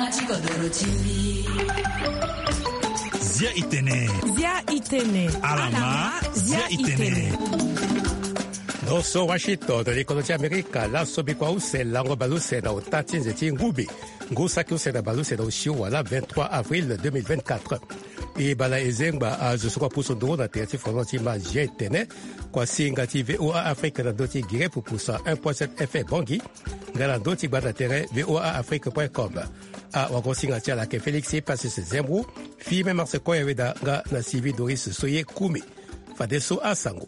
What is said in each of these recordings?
Zia Itene. Alama Zia Itene. Noso Washington de l'économie américaine, la sobikwa usela ngobaluse na utati nzeti ngubi. Ngusaki usela baluse na ushiwa la 23 avril 2024. Et bala ezengba a jusqu'à pour son drone à terre fronti ma jetene kwa singa TV VOA Afrique na doti gire pour poussa 1.7 FM bongi ngala doti bada terre voaafrique.com a wagosinga tia la ke Félix passe ses zembro fi même se ko yeda nga na CV Doris Soye Kumi fadeso asango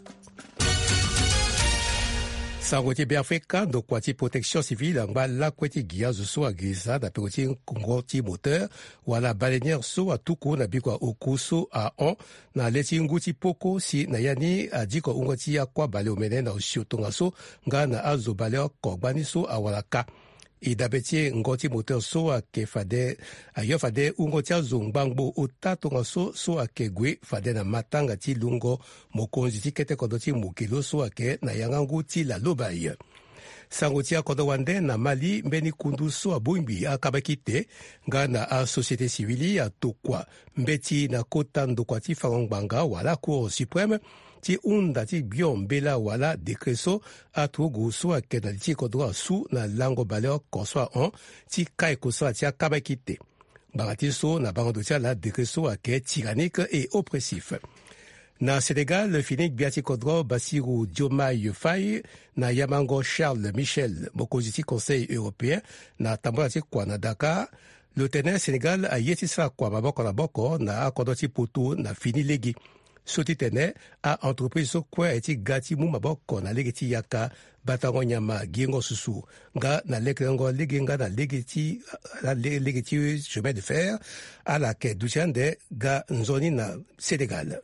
Sangoti Biafrika do kwati protection civile ngba la kweti gia zo a grisa da pekoti ngoti moteur wala baleinière so a tuku na bikwa okuso a on na leti nguti poko si na yani adiko ngoti ya kwa bale omene na oshotonga so nga na azo bale ko gbani so a wala ka idabeti ngoti moteur so a ke fade ayo fade ngoti azo ngbangbo otatonga so a ke gwe fade na matanga ti lungo mokonzi ti kete kodoti mukilo so a ke na yangangu ti la lobaye sango ti akodo wande na Mali mbeni kundu so a bumbi akabaki te nga na a société civile a tokwa mbeti na kota ndokwa ti fangbanga wala cour suprême ti unda ti bion bela wala dekreso atugu so a ke na ti kodwa su na lango baleo koswa on ti kai kosa ti akabaki te bagati so na bango ti la dekreso a ke tyrannique et oppressif. Na Sénégal, Finik Biati Kodro, Bassirou Diomaye Faye, na Yamango Charles Michel, Mokoziti Conseil européen, na Tambourati Kwa na Dakar, le tenant Sénégal a yetisa Kwa Maboko na Boko, na Akodoti Poto, na Fini Legi. Soti tenant a entreprise so Kwa eti Gati Mumaboko, na Legeti Yaka, Batango Nyama, Giengo Susu, nga na Lekengo Legenga, na Legeti chemin de fer, à la quai Douchande, ga Nzoni na Sénégal.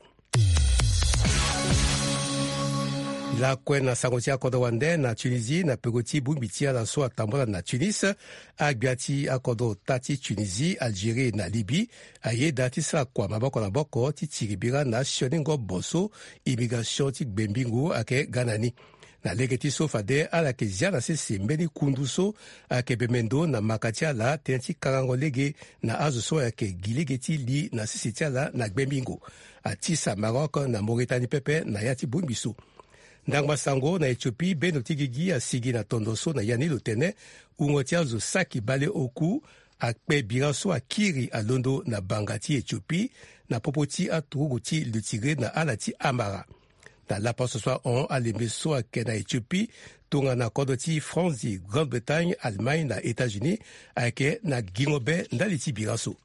La kwen na sangotia akodo wande na Tunisie na pegoti bumbitia la so atambola na Tunis agbiati akodo tati Tunisie Algérie na Libye aye dati sa kwa maboko na boko ti tiribira na shoningo boso immigration ti gbembingu ake ganani na legeti so fade ala ke ziana se sembeni kunduso ake bemendo na makatia la tenti karango lege na azo so ake gilegeti li na sisitia la na gbembingu atisa Maroc na Mauritanie pepe na yati bumbiso ndangba sango na Ethiopie beno tigigi asigi na tondoso na yani lotene ungotia zo saki bale oku akpe biraso akiri alondo na bangati Ethiopie na popoti atuguti le tigre na alati amara na la passe soit on alemeso ake na Ethiopie tonga na kodoti France, Grande-Bretagne, Allemagne na États-Unis ake na gingobe ndaliti biraso.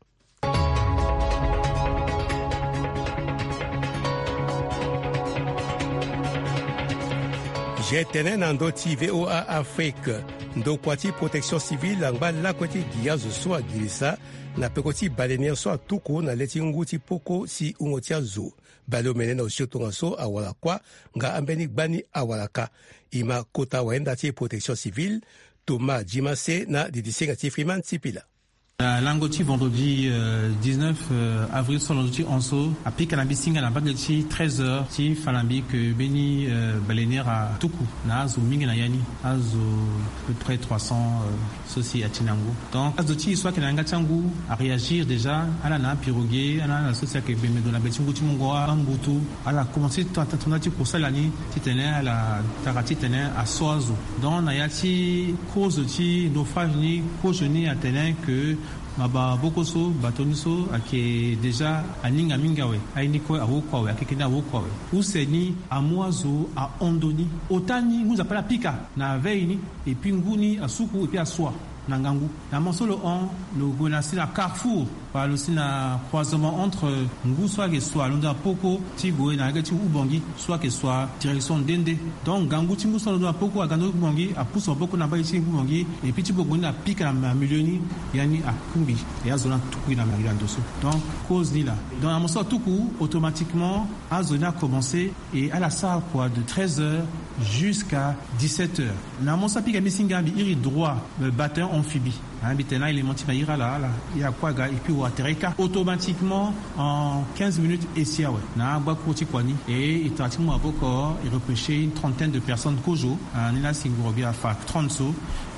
Jetene na ndoti VOA Afrique ndo kwati protection civile ngba la kwati giazo so agilisa na pekoti baleinière so atuku na leti nguti poko si ungotia zo balomene na oshotonga so awala kwa nga ambeni gbani awalaka ima kota waenda ti protection civile Thomas Jimase na didisenga ti Freeman Tipila. Langoti vendredi 19 avril solonoti onso api kanabisinga na bageti 13h ti falambi que beni baleinière à tuku na azo mingi na yani azo peu près 300 soci à Tinango. Donc azoti soit que nanga tangu à réagir déjà ala na piroguer ala na soci que bemedo na betingu ti mongoa ambutu ala commencer tonati pour ça l'année ti tene ala tarati tene à soazo. Donc na yati cause ti naufrage ni cause ni à tene que maba bokoso batoniso ake déjà aninga mingawe ainiko awokwawe akekena awokwawe useni amwazo a ondoni otani nguza pala pika na veini et puis nguni asuku et puis aswa nangangu na mosolo on le gonasi na carrefour par le sina croisement entre ngu soit que soit londa poko tiboe na gati ubongi soit que soit direction dende donc gangu timbu so londa poko agando ubongi a pousse poko na baiti ubongi et puis tibo gona pika na milioni yani a kumbi et azona tuku na magilando so donc cause ni là dans la mosolo tuku automatiquement azona commencé et à la salle quoi de 13h jusqu'à 17h na mosolo pika misinga bi iri droit le batteur amphibie Habitena il est monté maïra là il y a quoi et puis watereka automatiquement en 15 minutes ici ouais na ba koti kwani et pratiquement aboko et repêché une trentaine de personnes kojo nina singurobia fa 30 so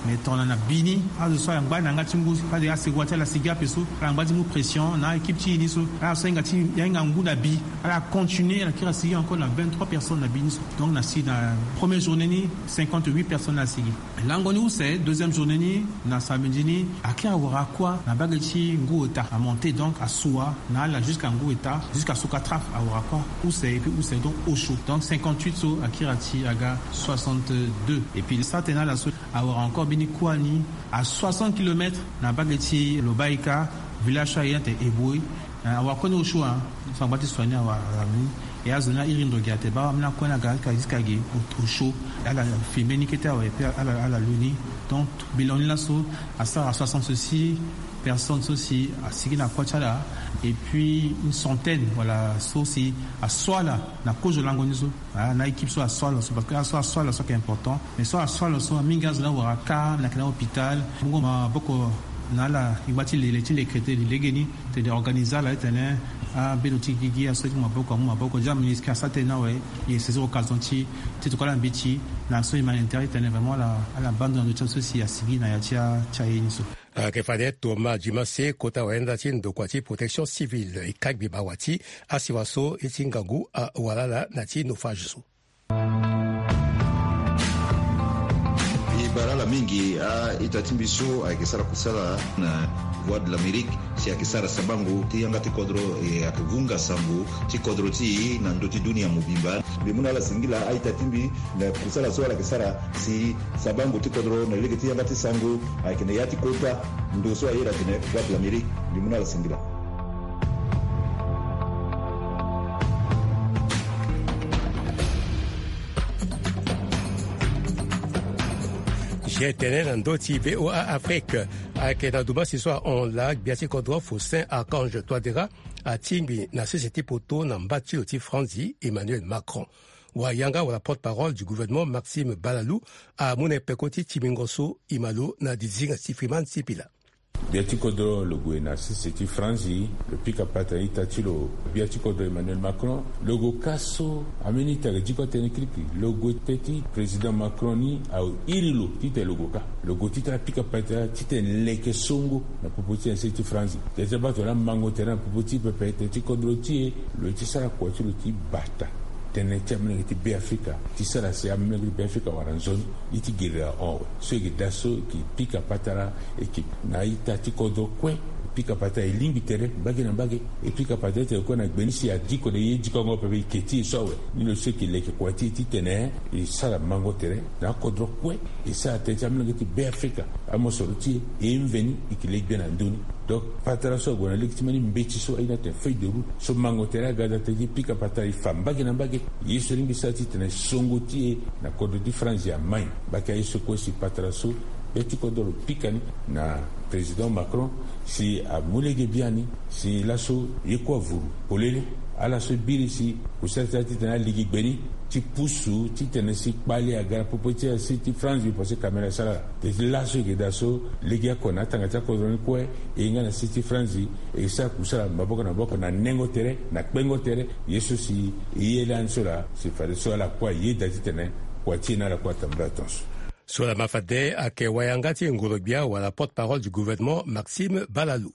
mais ton na bini a de so ngba na ngati ngu pa de asegwata la siga peso la ngba di pression na équipe ti ni so la so ngati ya ngu na bi ala continuer la kira sigi encore na 23 personnes na bini so donc na si na première journée ni 58 personnes na sigi langoni où c'est deuxième journée ni na samedi ni akia wara quoi na bagati ngu eta a monter donc à soa na la jusqu'à ngu eta jusqu'à Sokatraf à wara quoi où c'est et puis où c'est donc au chaud donc 58 so akirati aga 62 et puis ça tena la so avoir encore bini kwani à 60 km na bagati Lobaika village ayante Eboui avoir connu au choix sans bâti soigner avoir et à zona irindo gate ba amna kona ga kaziskage au chaud à la filmé ni keta ouais à la luni donc bilan là so à ça à 66 personnes aussi à Sigina Kwachala et puis une centaine voilà aussi à Soala na cause de l'angonizo na équipe soit à Soala parce que à Soala c'est important mais soit à Soala soit mingas là waraka na kana hôpital beaucoup na la ibati les crétés les geni te organiser là tene a beloti gigi a soki maboko jamni ska satena ouais et ces occasions ti to kala mbiti na so humanitaire tene vraiment la bande de tout ceci à Sigina ya tia yiniso ke fade Thomas Jimase kota waenda chindo kwa chi protection civile ikagbi bawati asiwaso itingangu walala na chi nufajiso barala mingi itatimbiso akisara kusala na voix de l'Amérique si akisara sabangu ti yanga ti kodro akivunga sambu ti kodro ti na ndoti dunia mubimba bimuna la singila itatimbi na kusala so la kisara si sabangu ti kodro na lege ti yanga ti sangu akine yati kota ndo so ayira tene voix de l'Amérique bimuna la singila Tenen en doti VOA Afrique avec na duba ce soir on lag biati kodro Faustin Archange Touadéra a timbi na société poto na mbati oti Franzi Emmanuel Macron wa yanga wa porte-parole du gouvernement Maxime Balalou a mone pekoti timingoso imalo na dizinga sifriman sipila biati kodro le gouvernement société Franzi le pika pataita tilo biati kodro Emmanuel Macron le go kaso amenita diko tenikripi le go teti président Macron ni au irilo tite le go ka le go tita pika pata tite leke songo na popoti société Franzi déjà bato la mango terrain popoti pepe teti kodro ti le tisara ko ti le ti bata tene chamne ti be Africa ti sara se amene be Africa waranzoni iti gira on so ki daso ki pika patara e ki na ita ti kodo kwe pika pata e limbi tere bagi na bagi e pika pata te ko na gbenisi ya diko de ye diko ngo pepe keti sowe ni no se ki leke ko ti tene e sara mango tere na kodro kwe e sa te chamne ti be Africa amosoro ti e mveni ikile gbena ndoni donc patara so gona lektimani mbeti so ina te feuille de route so mango tere gada te pika pata i fam bagi na bagi yeso limbi sa ti tene songo ti na kodro di France ya mai baka yeso ko si patara so beti kodro pikani na président Macron si a mulege biani si laso yekwa vuru polele ala so biri si kusata ti tena ligi gbeni ti pusu ti tene si kpali agara popoti a si ti France bi pose kamera sala te laso ke daso ligi akona tanga ta kodroni kwe e ngana si ti France e sa kusala maboko na boko na nengo tere na kpengo tere yeso si yelan sola si fare sola kwa yeda ti tene kwa ti na la kwa tamba attention. Sur la mafade ake wayangati ngolobia wa la porte-parole du gouvernement Maxime Balalou.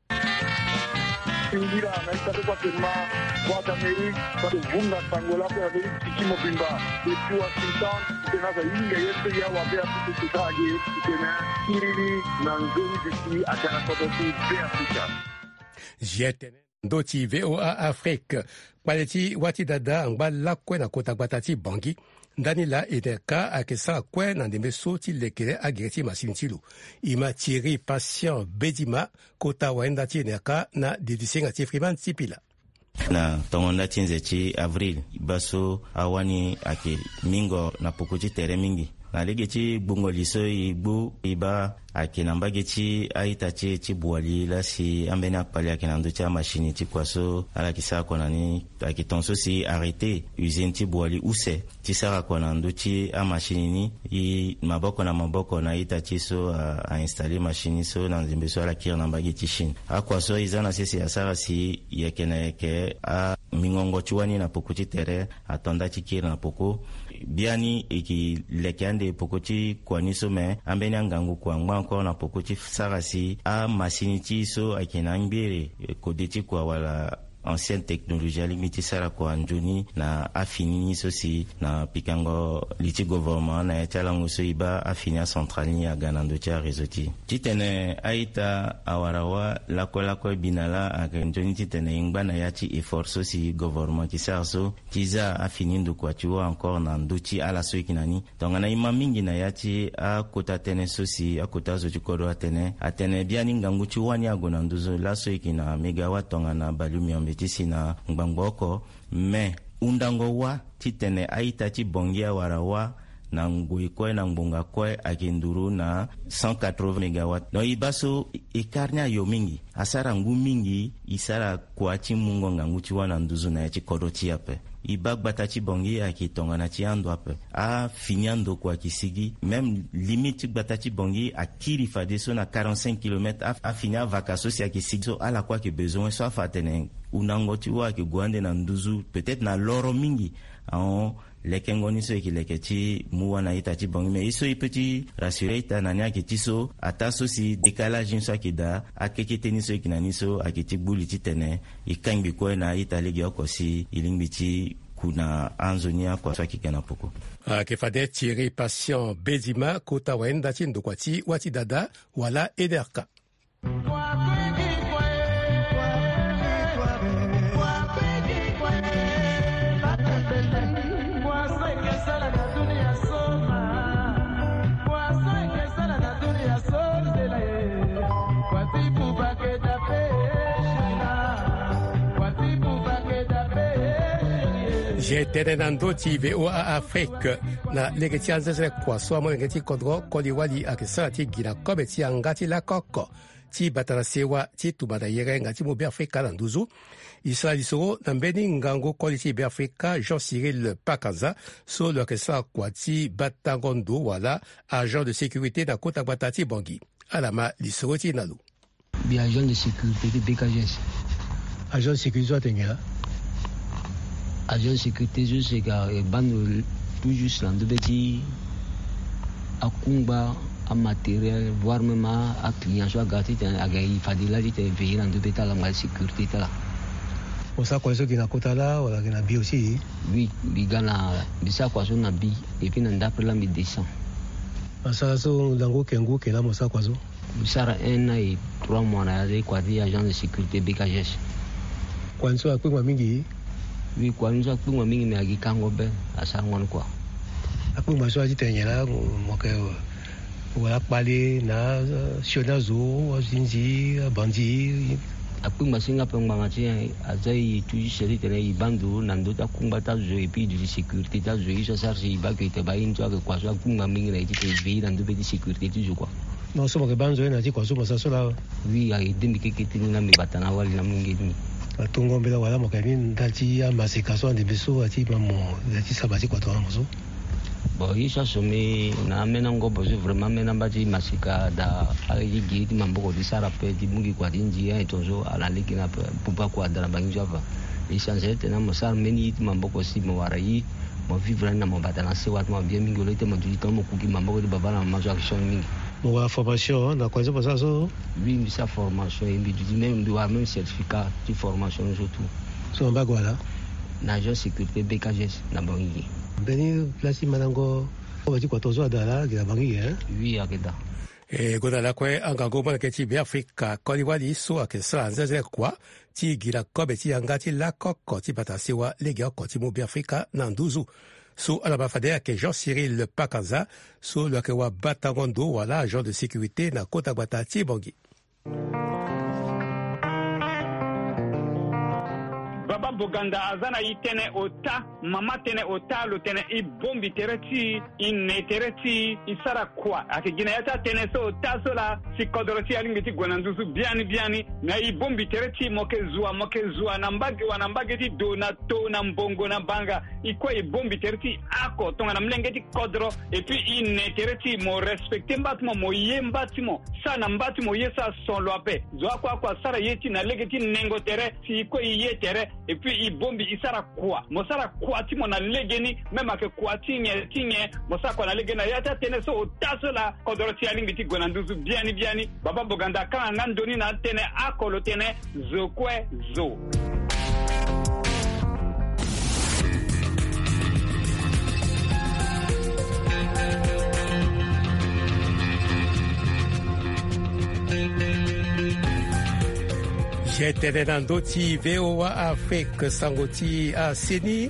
Doti VOA Afrique paleti wati dada ngba lakwe na kota batati bangi ndani la edeka akesa kwe na ndembe soti lekere agireti masintilu ima Thierry Patient Bedima kota waenda tieneka na didisenga tifriman tipila na tongonda tienze chi avril baso awani ake mingo na pokuti tere mingi na lege chi bungoliso igbo iba akinamba gechi aita chi buali la si ambena pali akinando cha machine ti kwaso ala kisa konani akitonso si arrêter usine ti buali use ti sara konando ti a machine ni i maboko na ita chi so a installer machine so na nzembe so ala kir namba gechi shin a kwaso izana sisi asara si yekena yeke a mingongo chuani na pokuti tere atonda chi kir na poko biani iki lekiande pokoti kwani so me ambeni angangu kwa ngwa encore na pokoti sarasi a masiniti so akina ngbere kodeti kwa wala ancienne technologie limiti sara kwa njoni na afini sosi na pikango liti gouvernement na etalango so iba afini centrali ya ganando tia rezoti titene aita awarawa lako binala akenjoni titene ingba na yati effort sosi gouvernement ki sarso tiza afini ndo kwa tuwa encore na nduti ala so ikinani tongana ima mingi na yati a kota tene sosi a kota zo chikodo atene biani ngangu chuwani agona nduzo la so ikina megawatt tongana balumi tisi na ngbangoko me undango wa titene aita ti bongia warawa na ngui kwe na ngbonga kwe akinduru na 180 megawatt no ibaso ikarnya yo mingi asara ngu mingi isara kwa ti mungo ngangu ti wana nduzu na ti kodoti ape ibagbata ti bongi akitonga na ti ando ape a finiando kwa kisigi même limite gbata ti bongi akiri fade so na 45 km a finia vakaso si akisigi so ala kwa ke besoin so afatene unango ti wa ke gwande na nduzu peut-être na loro mingi en lekengoni so ekileke ti muwa na ita ti bongi mais iso ipeti rassurer ita na nya ke ti so ata so si décalage so akida akeke teni so ekinani so akiti buli ti tene ikangbi ko na ita legi okosi ilingbi ti kuna anzonia kwa so akikena poko ke fade Thierry Patient Bedima kota wenda ti ndokwati wati dada wala ederka Jetenenando ti VOA Afrique na legeti anzeze kwa so mo legeti kodro koliwali akisa ti gina kobe ti angati la koko ti batara sewa ti tubada yere ngati mo be Afrika na nduzu Israeli so na mbeni ngango koliti be Afrika Jean-Cyril Pakanza so le kesa kwa ti batangondo wala agent de sécurité na kota batati bongi alama lisoro ti nalu bi agent de sécurité de BKGS agent de sécurité atengela agent de sécurité juste car bando tout juste dans de petits à kumba à matériel voire même à client soit gâté à gagner fadila dit veiller dans de petits la mal sécurité là on ça quoi ce qui na kota là wala qui na bi aussi oui bigana bisa quoi so na bi et puis dans d'après la mi descend ça so dango kengo que là mo ça quoi so bisara 1 an et 3 mois na quoi dit agent de sécurité BKGS quoi so akwa mingi oui kwa nza kungwa mingi me agikango be asangwan kwa akungwa so ajitenyela moke wala pale na sionazo zinzi bandi akungwa singa pengwa ngati azai tu seri tene ibandu nando ta kungwa ta zo epi de sécurité ta zo iso sarsi ba ke te ba inzo ke kwa so akungwa mingi na iti te vi nando be de sécurité tu zo kwa no so moke banzo na ti kwa so sa so la oui ai demi ke tini na mi batana wali na mingi ni atungo mbela wala mokami ndati ya masikaso ande biso ati mamo ati sabati kwa toa mozo bo isa somi na mena ngobo zo vraiment mena bati masika da ali giti mamboko di sarape di mungi kwa dinji ya etozo ala likina pupa kwa dara bangi java isa zete na mosar meni mamboko si mo warai mo vivre na mo batana se wat mo bien mingi lete mo di tomo kuki mamboko di babana mazo action mingi la formation na quoi ça so oui mais sa formation et du même doit même certificat de formation surtout so mbago là na agent sécurité BKGS na bangi beni place manango obati kwa tozo adala ki na bangi oui akeda goda la kwe angango mwana keti be Afrika koliwali so akesa nzeze kwa ti gira kobe ti angati la koko ti batasiwa lega ko ti mo be Afrika na nduzu so alaba fadea ke Jean-Cyril Pakanza so le kewa batangondo wala agent de sécurité na kota batati bongi Baba Boganda azana itene ota mama tene ota lo tene I bombi tereti ine tereti isara kwa akigina yata tene so ota so la si kodoroti alingiti gwanandusu biani na I bombi tereti moke zua nambage ti donato na mbongo na banga ikwa I bombi tereti ako tonga na mlengeti kodro et puis ine tereti mo respecte mbatimo mo yembatimo sana mbatimo yesa son loape zo kwa sara yeti na legeti nengo tere si ikwa iye tere et puis ibombi isara kwa mosara kwa ti mona legeni même ake kwa tinye mosara kwa na legeni yata tene so otaso la kodoro ti alingi ti gonanduzu biani baba boganda kan ngandoni na tene akolo tene zokwe zo. J'étais dans d'autres VOA Afrique Sangoti à Seni,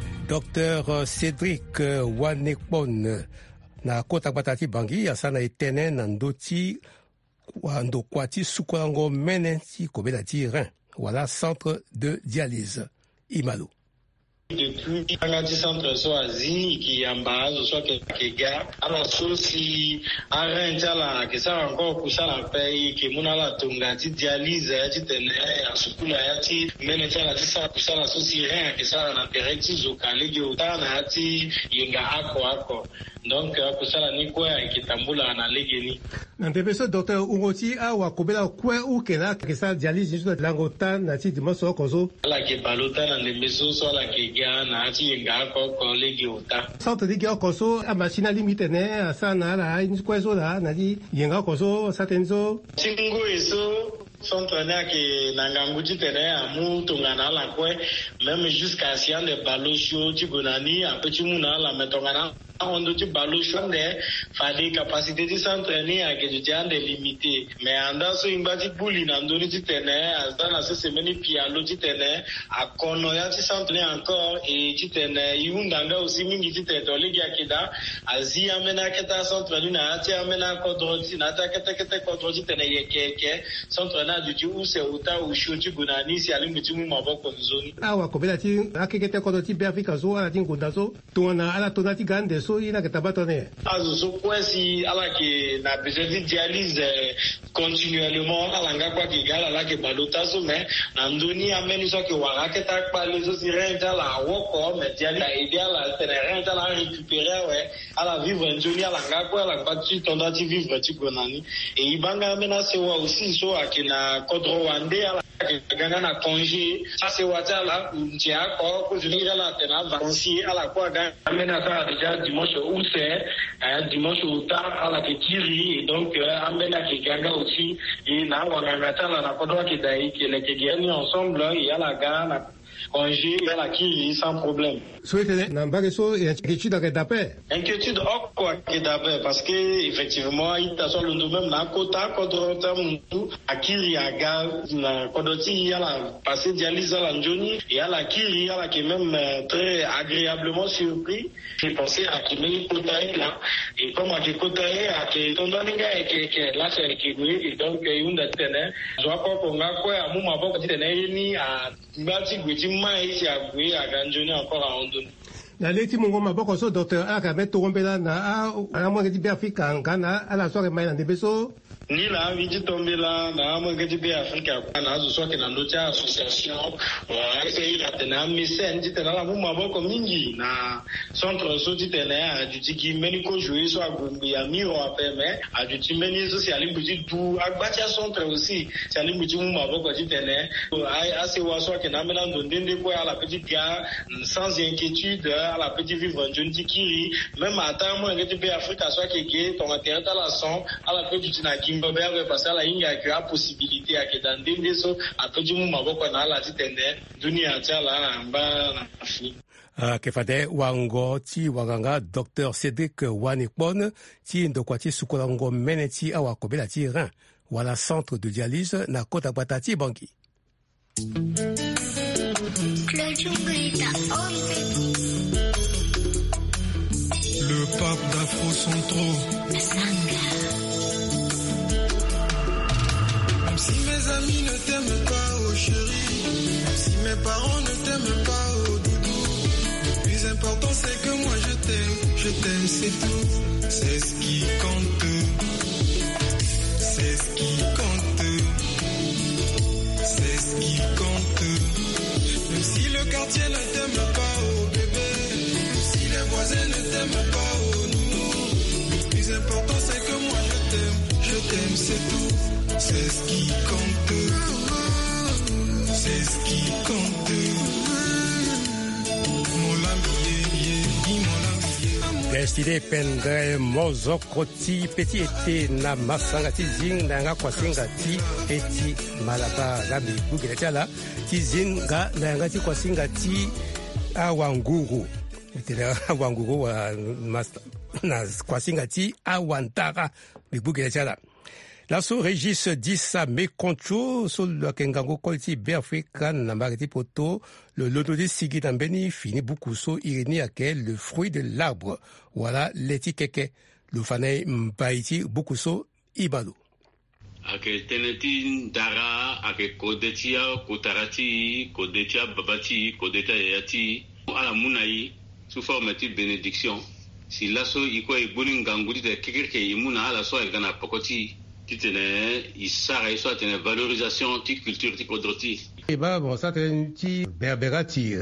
Dr Cédric Wanekpon na kota batati bangi asana etene na ndoti wando kwati sukolango mene ti kobela ti rein. Voilà centre de dialyse Imalo. Depuis Angati Centre Soazi, qui est en base, soit Kega, alors si Arrêtala, que ça encore pour ça la paye, qui mona la tunga, ti dialyse, ti tene, à sukula, ti menetala, ti ça pour ça la souci rien, que ça la pereti zokale, qui otana, ti yenga ako. Donc, pour ça la ni quoi, qui tambula na legeni. N'importe docteur Ungoti a wa kobela quoi ou kena, que ça dialyse juste de l'angotan, na ti dimoso kozo. La qui balota na lemeso, soit la qui na ti yenga ko legi ota centre de gio koso a machine limite ne sana la ni kwezo la na di yenga koso satenzo tingo eso centre na ke nanganguti tene amu tongana la kwe même jusqu'à sian de balosho ti gonani a petit muna la metongana on doit balosho ne fallait capacité du centre ni a que tu as de limité mais anda so imbati buli na ndoni ti tene azana se semeni pialo ti tene a kono ya ti centre encore et ti tene yundanga aussi mingi ti tete oligi akida azi amena keta centre ni na ti amena kodroti na ta kete kodroti tene yekeke centre na du ti use uta usho ti gunani si alimbi ti mu maboko nzoni awa kobela ti akekete kodroti be afrika zo ala ti ngunda zo tona ala tona ti gande so ina ke tabatone azo so kwesi ala ke na besoin de dialyse continuellement ala ngakwa ki gala la ke balota so mais na ndoni ameni so ke wara ke ta pa les autres renta la woko mais dialyse idéal la renta la récupérer ouais ala vivre ndoni ala ngakwa ala bati tonda ti vivre ti gonani et ibanga amena se wa aussi so akina kodro wande ala gana na congé ça c'est wata la ntia ko je ngira la tena vacances ala kwa gana amena ça déjà dimanche où c'est dimanche au tard à la Ketiri et donc amena ki ganga aussi et na wangata la kodwa ki dai ki le ki gani ensemble et à la gana congé et à la qui sans problème. Souhaitez n'importe so inquiétude à Kedapé. Inquiétude quoi Kedapé parce que effectivement il t'a sur le même na kota kodrota muntu akiri aga na kodoti ya la passer dialyse à la Njoni et à la kiri à la qui même très agréablement surpris. J'ai pensé à qui me kotae là et comme à qui kotae à qui tondaninga et que là c'est qui et donc yunda tene je vois pas qu'on a quoi à mon maboko tene ni à ngati gwiti mai si a gwe à Njoni encore à Ondoni. Na leti mungo maboko so docteur aka beto ngombela na a mo ngati be afrika ngana ala so ke mai na debeso ni la vidi tomber là na mo ngati be afrika na zo so ke na ndocha association wa ese ila tena misen dit na la mo maboko mingi na centre so dit na a du tiki meni ko jouer so agumbi ya miro apeme a du timeni so si alimbuti du agbacha centre aussi si alimbuti mo maboko dit na a se wa so ke na mena ndende ko ala petite gars sans inquiétude à la petite vivre d'une tikiri même à temps moi ngati be afrika so ke ke ton intérêt à la son à la petite na Mbebe parce que la inga qui a possibilité à que dans des so a tout du maboko na la titende dunia tala mba na fi kefade wango ti waganga Dr Cédric Wanekpon ti ndokwati sukolango meneti awa kobela ti rein wala centre de dialyse na kota batati bangi. Le pape d'Afro Centro. Même si mes amis ne t'aiment pas, oh chérie, même si mes parents ne t'aiment pas, oh doudou, le plus important c'est que moi je t'aime, c'est tout, c'est ce qui compte, c'est ce qui compte, c'est ce qui compte. Même si le quartier ne t'aime pas, oh bébé, même si les voisins ne t'aiment pas, oh nounou, le plus important c'est que moi je t'aime, c'est tout. C'est ce qui compte, c'est ce qui compte. Stide pendre mozo koti peti ete na masanga tizing na nga kwasinga ti eti malaba gambi bugile chala tizinga na nga ti kwasinga ti awanguru itela awanguru wa na kwasinga ti awantara bugile chala. La sous-régis dit ça, mais contrôle sur le Kengango Kolti Béafrican, na Mariti Poto, le Lododi Sigi Dambeni finit beaucoup so irini akel, le fruit de l'arbre. Voilà, l'étiquette, le fanay Mpaiti, beaucoup so Ibado. Ake teneti dara, ake kodetia, kotarati, kodetia babati, kodetia yati, ala munayi, sous forme de bénédiction. Si l'asso iko e bonin gangudi de kekeke imuna ala so e gana pokoti. Titene isara iso tene valorisation ti culture ti kodroti. Eba bon ça tene ti berberati.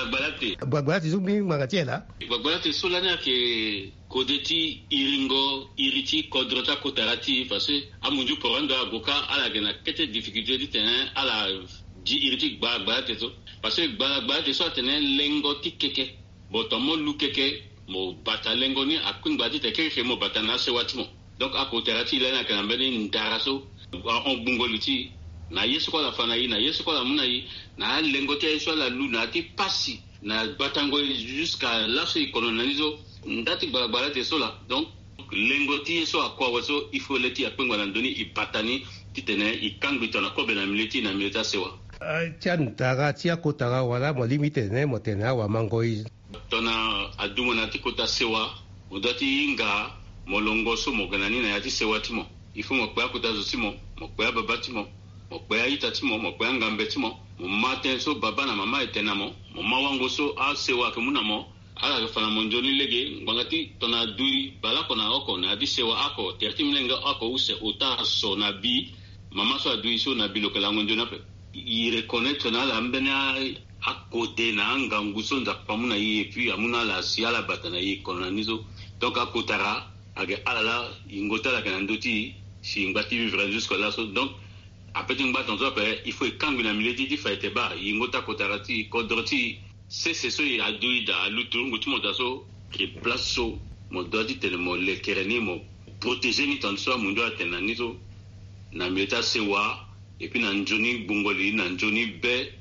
Balabati zumbi magati la. Balabati solana ke kodeti iringo iriti kodrota kotarati parce amunju porando agoka ala gena kete difficulté di tene ala di iriti balabati so parce balabati so tene lengo ti keke botomo lu keke mo batalengo ni akun badi te keke mo batana se watimo. Donc à côté de la na kanambeni ndaraso on bungoluti na yesu kwa la fanayi na yesu kwa la munayi na lengote so la luna ti pasi na batango jusqu'à là ce colonializo ndati balabala te sola. Donc lengoti so akwa waso il faut leti apengwa na ndoni ipatani titene ikangbito na kobe na militi na milita sewa tian daga tia kotara wala mo limite ne mo tena wa mangoi tona adumo na tikota sewa udati inga molongo so moganani na yati sewatimo ifu mokwa kutazo simo mokwa babatimo mokwa itatimo mokwa ngambetimo mate so baba na mama etenamo mama wango so a sewa kemunamo ala fana monjoni lege ngangati tona duri bala kona oko na di sewa ako terti mlenga ako use uta so na bi mama so adui so na bi lokela ngonjona pe i reconnaître na la mbena akode na nganguso nda pamuna yi puis amuna la siala batana yi kolonizo donc akotara age alala ingota la kanandoti si ngati vivre jusqu'à là donc après une batte on doit il faut kangu na mileti di faite ba ingota kotarati kodroti c'est so ya duida lutungu tumo daso que place so mo dodi telemo le kereni mo protéger ni tant so mundo atenani so na mileta sewa et puis na njoni bungoli na njoni be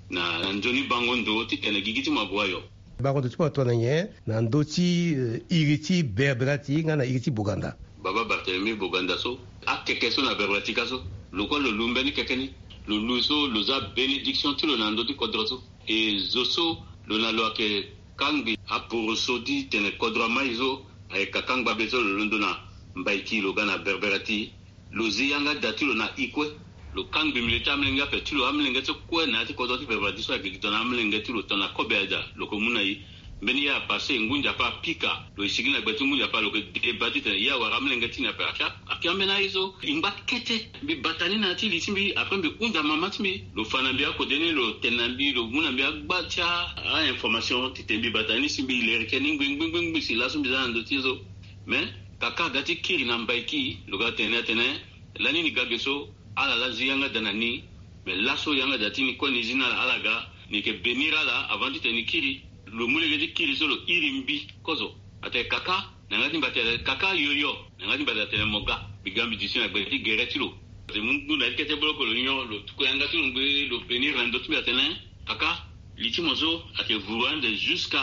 na njoni bangondo ti tene gigiti mabwayo bakondo tipo tonanye na ndoti iriti berberati ngana iriti buganda baba Barthélemy Boganda so akeke so na berberati kaso loko lo lumbeni kekeni lo luso lo za bénédiction ti lo na ndoti kodroso e zoso lo na lo ke kangi aporoso di tene kodro maizo ay kakangba bezo lo ndona mbaiki lo gana berberati lo ziyanga datilo na ikwe lo kangi milita amlenga pe tilo amlenga to ko na ti kodoti berberati so ke kitona amlenga tilo tona kobeja lo ko munai beni ya passé ngunja pa pika lo isigina betu ngunja pa lo ke debati te ya wa amlenga tina pa akiambena izo imba kete bi batani na ti lisimbi après bi unda mamatmi lo fanambia ko deni lo tenambi lo munambia gbacha a information ti tembi batani simbi le rekening ngwingwingwi si la sumbi zando tizo mais kaka gati kiri na mbaiki lo ga tene lani ni gageso ala la ziyanga danani mais laso yanga datini ko ni jina alaga ni ke benira la avant de tenir kiri lo mulege di kiri solo irimbi kozo ate kaka nangati batele kaka yoyo nangati batele moga bigambi disina beti geretilo de mundu na kete bloko lo nyo lo ko yanga tu ngbe lo benir rando tu batele kaka litimozo ate vuande jusqu'à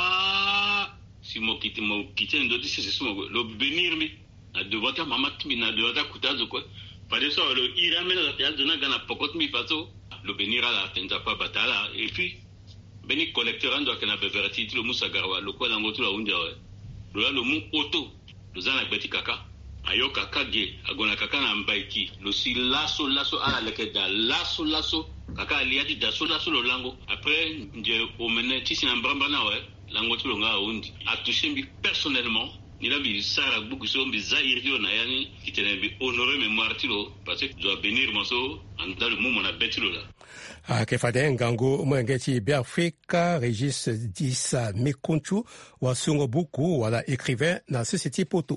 si mo kite ndo disi sesumo lo benir mi na devota mama timi na devota kutazo ko pare so lo irame na te adona gana pokot mi faso lo benira la tenza pa batala et puis beni collecteur ando kana beverati lo musa garwa lo ko lango tu la unja lo mu auto lo zana beti kaka ayo kaka ge agona kaka na mbaiki lo si laso ala lekeda laso kaka aliati da so laso lo lango après nje omene tisi na mbamba na we lango tu lo nga undi a touché mi personnellement il a vu Sarah Bougso Bizaïrio Nayani qui tenait honoré mémoire tilo parce que doit bénir moso dans le moment na betilo là ke faden gango mwengeti Biafrika Régis Dissa Mekonchu wa songo buku wala écrivain na société poto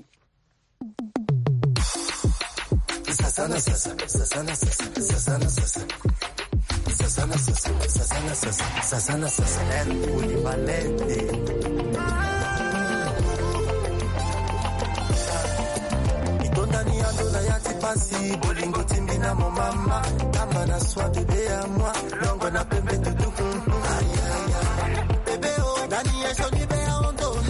sasana na yati pasi bolingo timbina mon mama kama na soa bébé à moi longo na pembe tutu bébé oh dani ya shoni be ondoni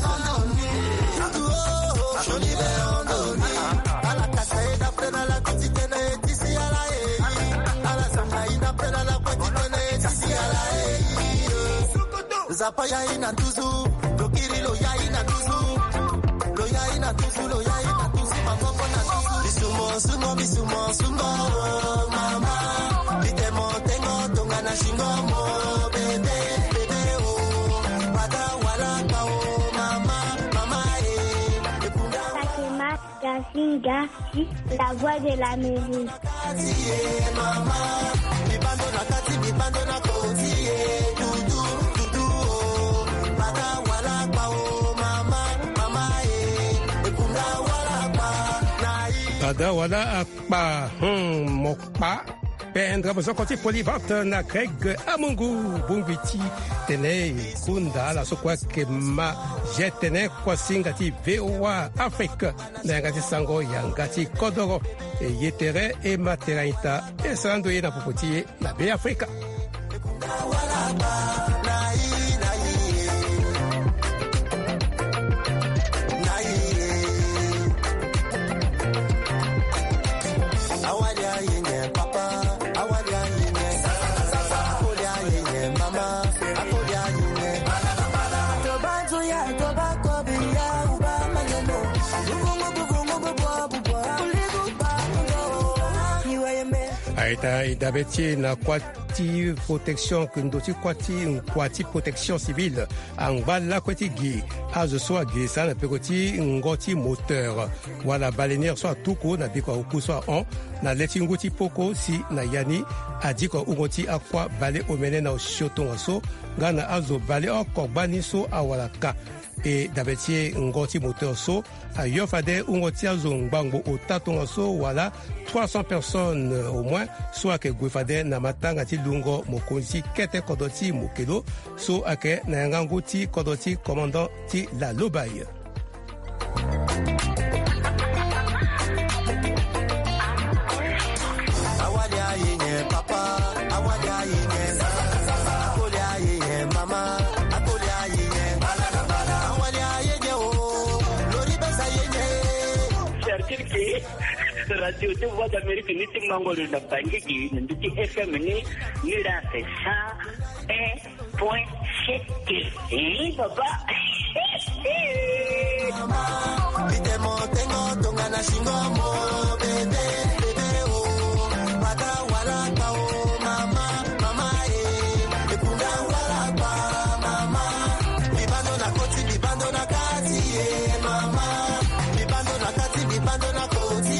shoni be ondoni ala kasa eda prena la quotidienne et ici à la ala sanga ina prena la quotidienne et ici à la zapa ya ina tuzu lokiri lo ya ina tuzu lo ya ina tuzu lo ya ina tuzu mamongo na tuzu bisumo sumo mama bitemo tengo tonga na shingomo bebe oh bada wala ka oh mama Fatima Gasinga, la voix de la musique. Mama bibando na kati bibando na koti dudu bada wala ka oh mama ekunda wala pa Bada wala akpa mokpa pendra bozokoti polyvalente na Greg Amungu bungwiti tene kunda la sokwa kema jetene kwa singati VOA Afrique na ngati sango yangati kodoro e yetere e materaita e sando yena popoti na Be Africa. Aita idabeti na kwati protection kundoti kwati protection civile angba kwati gi azo so gi sana pekoti ngoti moteur wala baleinière so tuko na biko ku so on na leti ngoti poko si na yani adiko ngoti akwa bale omene na shoto so ngana azo bale okobani so awala ka et d'abetier ngoti moteur so ayo fade ngoti azo ngbango otatonga so wala 300 personnes au moins soit que gwefade na matanga ti lungo mokonzi kete kodoti mokelo so ake na ngangoti kodoti commandant ti la lobaye Radio de Voix d'Amérique ni Timangolo na Bangigi ndi FM ni la 101.7 baba bitemo tengo tonga na shingomo bebe oh bada wala ka oh mama ekunda wala pa mama bibando na koti bibando na kati mama bibando na kati bibando na koti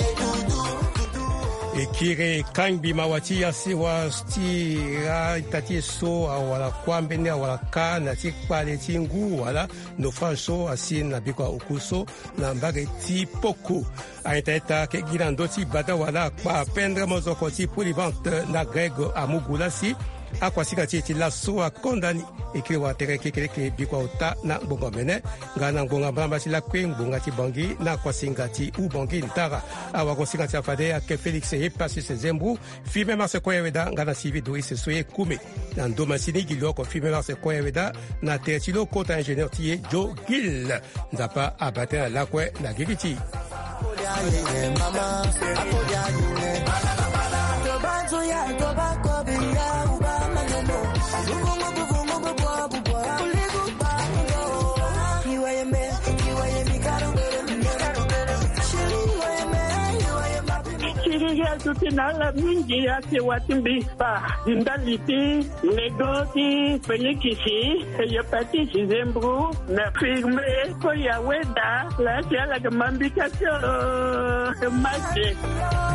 Ekire kangbi mawati ya siwa stira itati so awala kwambene awala ka na tikpale tingu wala no fanso asi na bikwa ukuso na mbage ti poko aitaita ke girandoti bada wala kwa pendre mozoko ti polyvalente na Greg Amugula si akwasika ti la so a kondani ekiri wa tere kekeke bikwa uta na bongomene ngana ngonga bamba si la kwing bonga ti bangi na kwasinga ti u bangi ntara awa kwasinga ti afade ake Felix e pasi se zembu fime marse koyeweda ngana sivi do ise soye kume na ndoma sini gilo ko fime marse koyeweda na tertilo kota ingénieur ti Joe Gill nzapa abate na lakwe na gigiti mama tutinala mingi yake watimbipa indaliti negoti pelikisi yapatisi zembru na firme ko ya weda la tiala gamambika so maje